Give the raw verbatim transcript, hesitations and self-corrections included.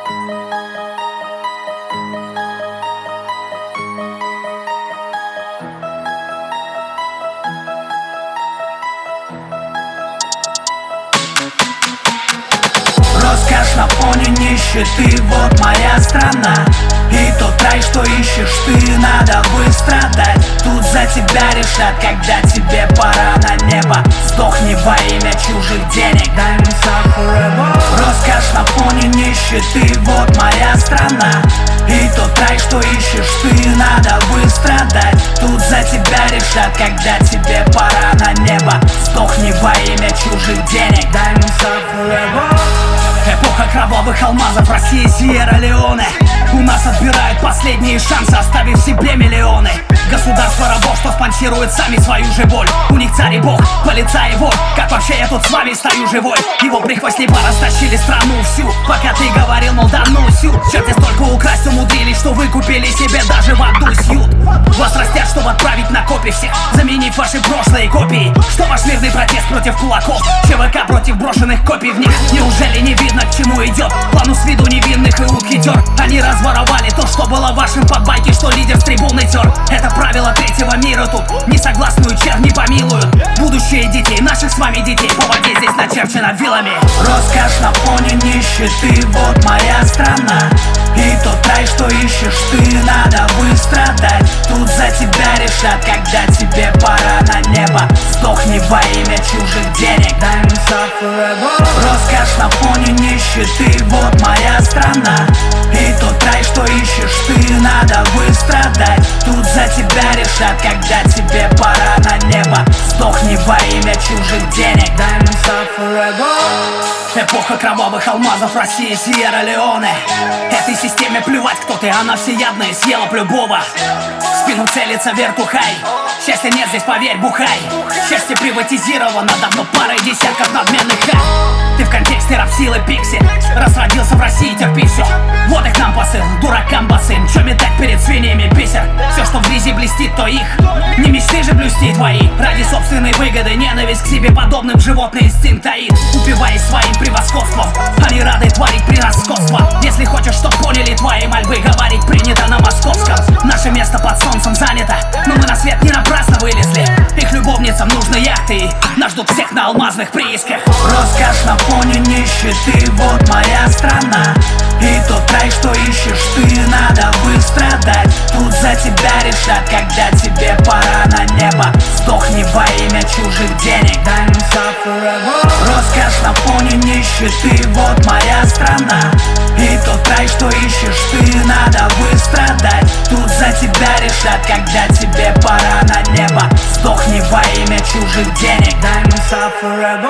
Роскошь на фоне нищеты, вот моя страна. И тот рай, что ищешь ты, надо выстрадать. Тут за тебя решат, когда тебе пора на небо. Сдохни во имя чужих денег. Diamonds are forever. Роскошь на фоне нищеты, вот моя страна. И тот рай, что ищешь ты, надо выстрадать. Тут за тебя решат, когда тебе пора на небо. Сдохни во имя чужих денег. Diamonds are forever. Эпоха кровавых алмазов, Россия, Сьерра-Леоне. У нас отбирают последние шансы, оставив себе миллионы. Государство рабов, что спонсирует сами свою же боль. У них царь и бог, полицай и вор. Как вообще я тут с вами стою живой? Его прихвостни порастащили страну всю. Пока ты говорил, мол, да ну сю. Черти столько украсть умудрились, что вы купили себе даже в аду сьют. Вас растят, чтобы отправить на копи всех, заменив ваши прошлые копии. Что ваш мирный протест против кулаков, ЧВК против брошенных копий в них. Неужели не видно, к чему идет? Плану с виду невинных и ухитер. Они разворовали то, что было вашим под байки, что лидер с трибуны тер. Это правило третьего мира тут. Несогласную чернь не помилуют. Будущее детей, наших с вами детей, по воде здесь начерчено вилами. Роскошь на фоне нищеты, вот моя страна. И тот рай, что ищешь ты, надо выстрадать. Тут за тебя решат, когда тебе пора на небо. Сдохни во имя чужих денег. Diamonds are forever. Роскошь на фоне нищеты, вот моя страна. И тот рай, что ищешь ты, надо выстрадать. Тут за тебя решат, когда тебе пора на небо. Сдохни во имя чужих денег. Diamonds are forever. Эпоха кровавых алмазов, Россия, Сьерра-Леоне. Этой системе плевать, кто ты, она всеядная, съела б любого. В спину целится вертухай. Счастья нет здесь, поверь, бухай. Счастье приватизировано давно парой десятков надменных хай. Ты в контексте рап-силы пиксель. Раз родился в России, терпи все. Вот их нам посыл, дуракам басым. Чё метать перед свиньями бисер? Все, что в грязи блестит, то их. Не мечты же блюсти твои. Ради собственной выгоды ненависть к себе подобным животный инстинкт таит. Упиваясь своим превосходством, они рады творить превосходство. Если хочешь, чтоб поняли твои мольбы, говорить принято на московском. Наше место под солнцем занято, но мы на свет не напрасно вылезли. Их любовницам нужны яхты, и нас ждут всех на алмазных приисках. Роскошь на фоне нищеты, вот моя страна. И тот рай, что ищешь ты, надо выстрадать. Тут за тебя решат, когда тебе пора на небо. Сдохни во имя чужих денег. Diamonds are forever. Роскошь на фоне нищеты, вот моя страна. И тот рай, что ищешь ты, надо выстрадать. Тут за тебя решат, когда тебе пора на небо. Сдохни во имя чужих денег. Diamonds are forever.